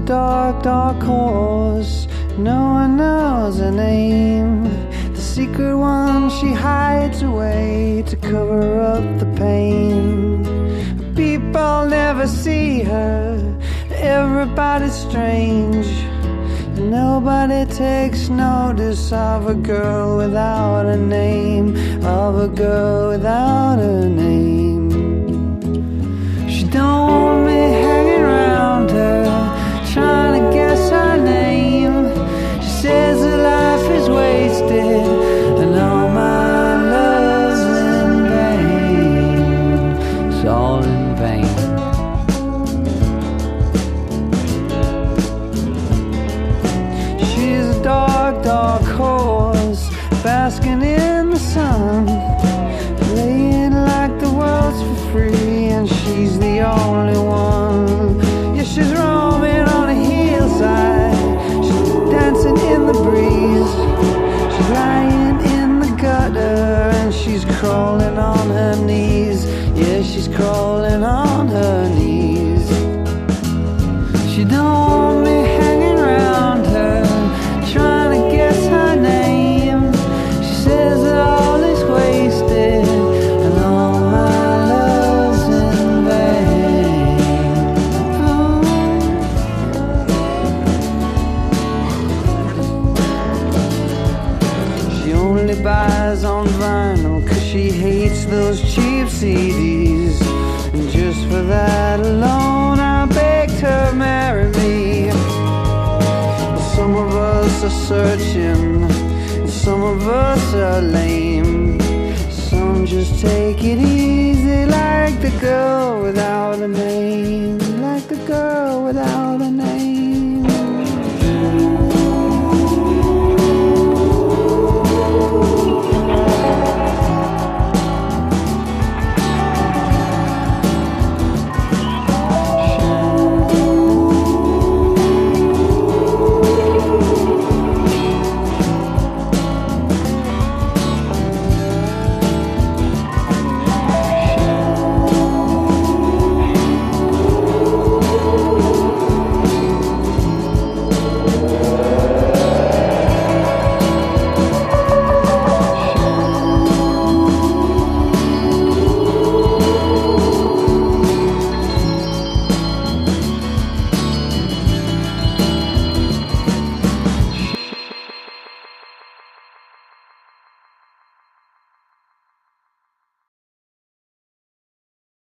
dark, dark horse. No one knows her name. The secret one she hides away to cover up the pain. People never see her. Everybody's strange. Nobody takes notice of a girl without a name. Of a girl without a name. She don't want me hanging around her, trying to guess her name. She says her life is wasted and all my love's in vain. It's all in vain. She's a dark, dark horse, basking in the sun, playing like the world's for free, and she's the only one. Yeah, she's roaming on a hillside, she's dancing in the breeze. She's lying in the gutter and she's crawling on her knees. Yeah, she's crawling on her knees. She don't want me hanging around her, trying to guess her name. She says that all is wasted and all my love's in vain. She only buys on vinyl 'cause she hates those cheap CDs. And just for that alone I begged her marry me. Some of us are searching, some of us are lame. Some just take it easy, like the girl without a name. Like the girl without a name.